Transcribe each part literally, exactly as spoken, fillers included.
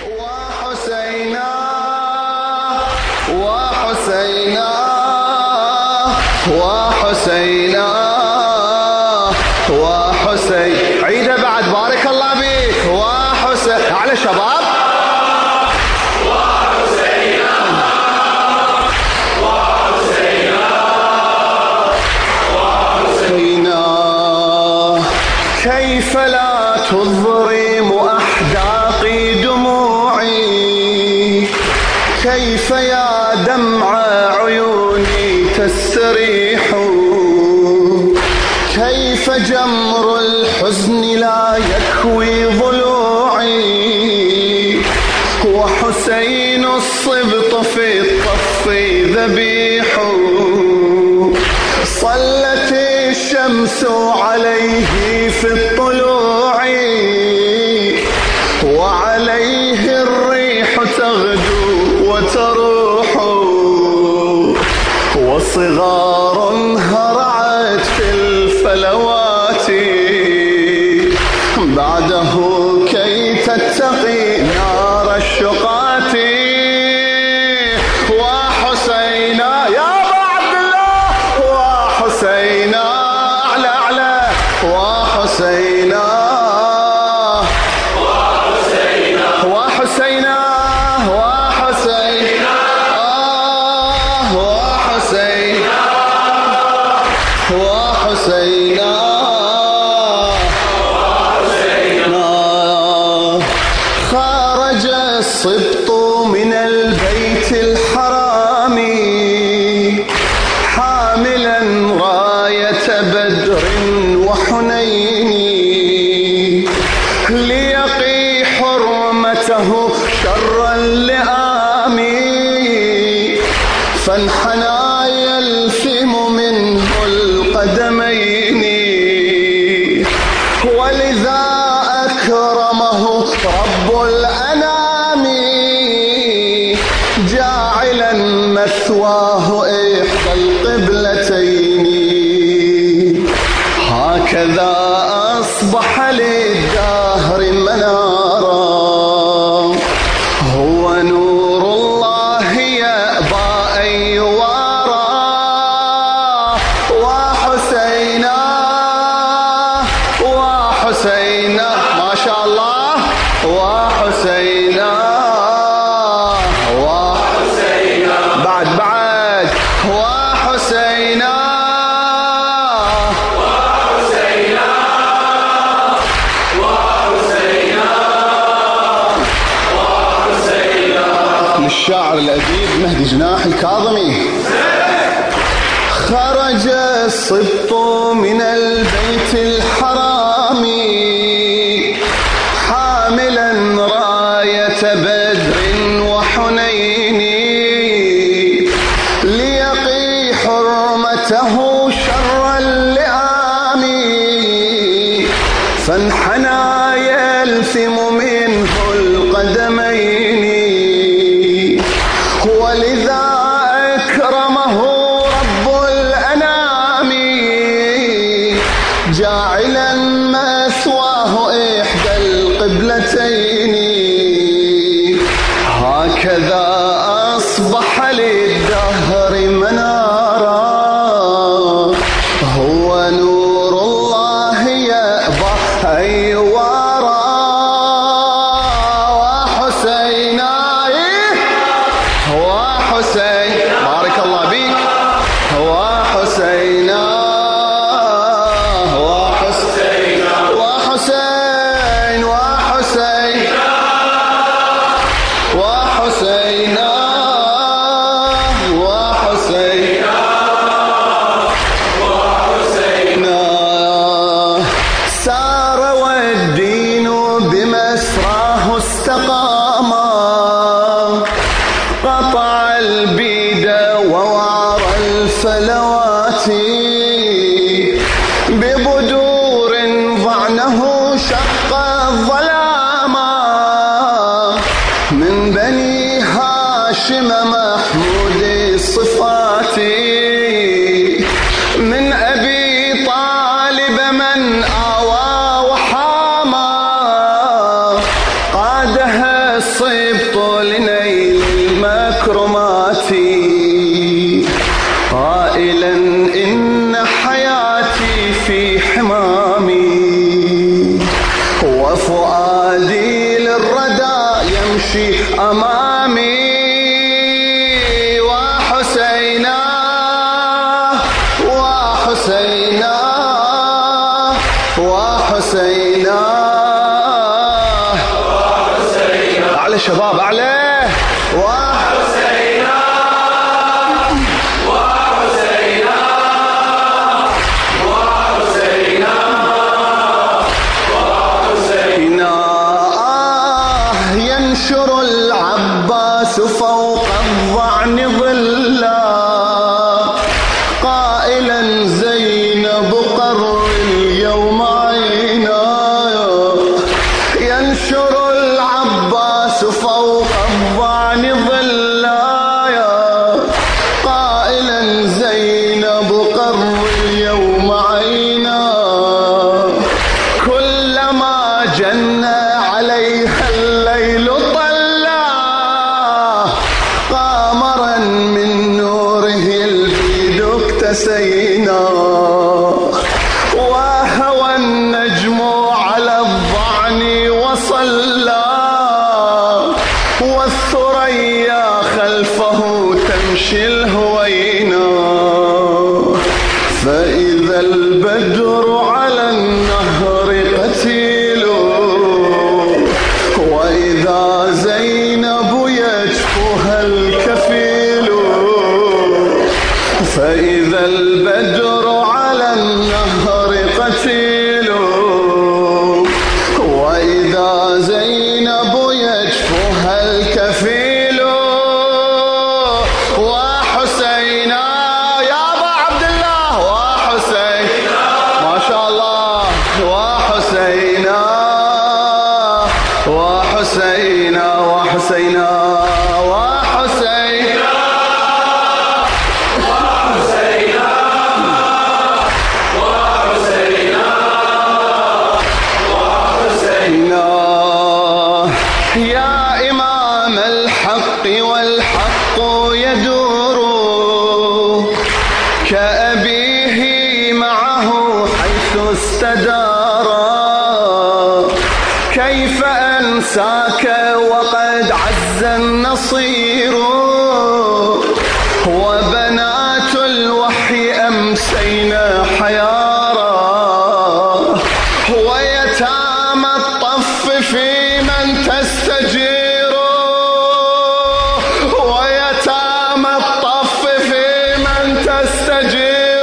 وحسينا وحسينا وحسينا وحسين. عيدها بعد، بارك الله بيك. وحسين على شباب. وحسينا وحسينا وحسينا. كيف لا تضرم أحداقي دموعي، كيف يا دمع عيوني تستريح، كيف جمر الحزن لا يكوي ضلوعي، وحسين الصبط في الطف ذبيح، صلت الشمس عليه في الطلوع، وعليه الريح تغدو وتروح، وصغار هرعت في الفلوات، بعده كي تتقي نار الشقات. وحسينا يا أبا عبد الله، وحسينا أعلى أعلى. وحسينا وحسينا وحسينا وحسينا آه وحسينا وحسينا وحسينا. خرج السبط من البيت الحرام حاملا راية بدر وحنين، ليقي حرمته شر اللئام، فانحنى يلثم منه القدمين، ولذا أكرمه رب الأنام، جاعلا مثواه إحدى القبلتين. هكذا أصبح للدهر منارا، هو نور الله يأبى أن يوارى. وحسينا وحسينا ما شاء الله. وحسينا وحسينا بعد بعد. وحسينا وحسينا وحسينا وحسينا. للشاعر الأديب مهدي جناح الكاظمي. خرج السبط من البيت الحرام حاملا راية بدر وحنين، ليقي حرمته شر اللئام، فانحنى يلثم منه القدمين، ولذا أكرمه رب الأنام، جاعلا مثواه إحدى القبلتين. هكذا أصبح للدهر منارا، هو نور الله يأبى أن يوارى. وحسينا وحسين بارك الله بيك. وحسينا وحسين وحسين وحسين وحسينا وحسينا وحسينا. سار والدين بمسراه استقاما، قطع البيد ووعر الفلوات، ببدور ضعنه شق الظلاما، من بني هاشم محمود الصفات، من أبي طالب من آوى وحاما، قادها الصبط لنيل المكرمات قائلا إن حياتي في حمامي وفؤادي للردى يمشي أمامي وحسينا وحسينا وحسينا أعلى شباب أعلى وحسينا وحسينا وحسينا وحسينا ينشر العباس فوق الظعن ظلا قائلا زينب قر اليوم عينا ينشر العباس فوق الظعن ظلايا قائلا زينب قر اليوم عينا كلما جن عليها الليل طلا قامرا من نوره البيد اكتسينا وهوى النجم على الظعن وصلى والثريا خلفه تمشي الهوينا فإذا البدر على النهر قتيل وإذا زينب يجفها الكفيل فإذا البدر على النهر قتيل وإذا زينب يجفها الكفيل وحسينا يا أبا عبد الله وحسينا ما شاء الله وحسينا وحسينا وحسينا وحسينا يا إمام الحق والحق يدور كأبيه معه حيث استدار كيف أنساك وقد عز النصير وبنات الوحي أمسينا حيارى ويتامى الطف في من تستجير ويتامى الطف في من تستجير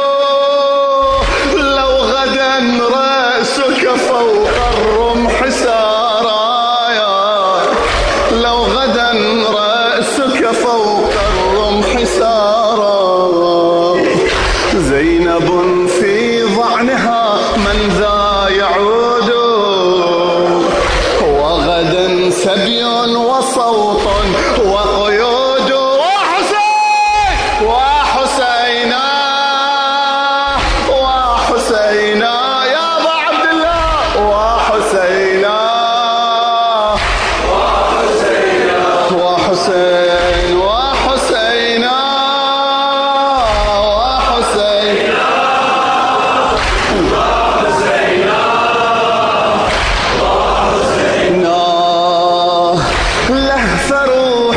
لو غدا رأسك فوق الرمح سارايا لو غدا رأسك فوق الرمح سارا زينب في ضعنها من ذا يعود وغدا سبي وصوت وقيود وحسين وحسينا وحسينا يا أبا عبد الله وحسينا وحسينا وحسين وحسينا وحسينا لهف روح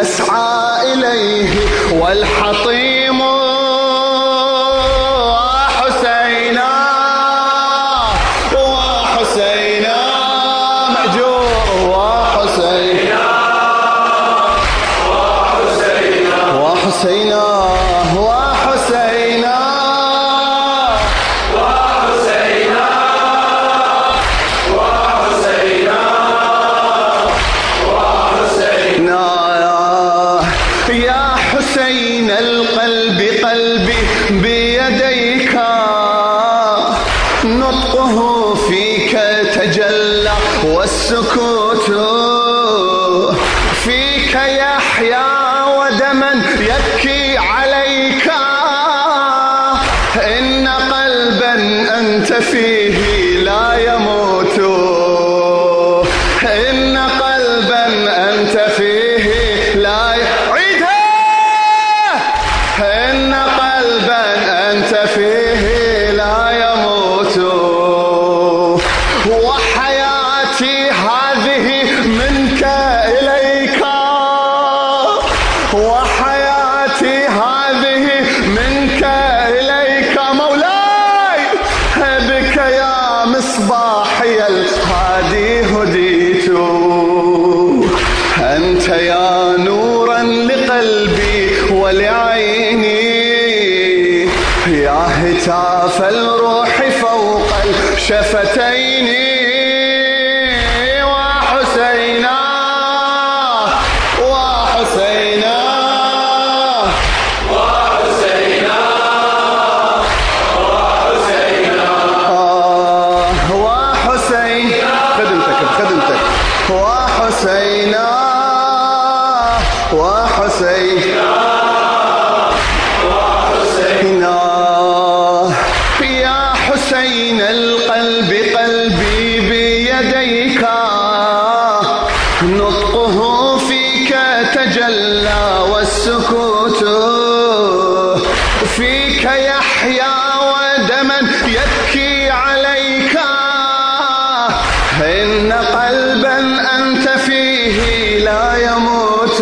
أسعى إليه والحطيم وحسينا وحسينا مأجور وحسينا وحسينا وحسينا وحسينا وحسينا وحسينا وحسينا يا حسين القلب قلبي بيديك نطقه فيك تجلى والسكوت فيك يحيا ودما يبكي عليك إن قلبا أنت فيه لا يموت إن قلبا أنت فيه لا عيدها إن قلبا أنت فيه لا يموت وحياتي هذه منك إليك وحياتي هذه منك إليك مولاي بك يا مصباحي الهادي هديت أنت يا نورا لقلبي ولعيني يا هتاف الروح فوق الشفتين وحسينا وحسينا وحسينا وحسينا آه وحسين خدمتك بخدمتك وحسينا وحسينا وحسينا يا حسين القلب قلبي بيديك نطقه فيك تجلى والسكوت فيك يحيا ودما يبكي عليك إن قلبا أنت فيه لا يموت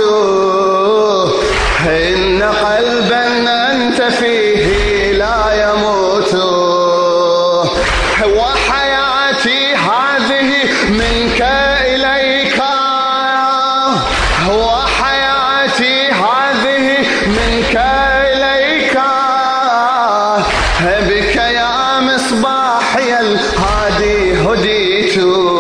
إن قلبا أنت فيه لا يموت وحياتي هذه منك إليك وحياتي هذه منك إليك بك يا مصباحي الهادي هديت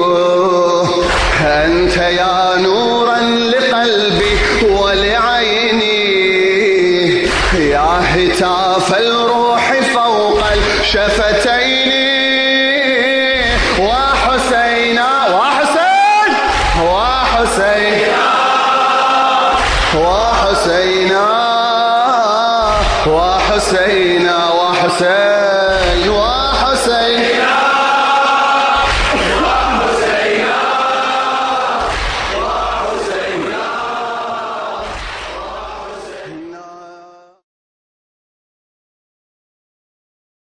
أنت يا نورا لقلبي ولعيني يا هتاف الروح فوق الشفتين وحسينا وحسين وحسينا وحسينا وحسينا وحسين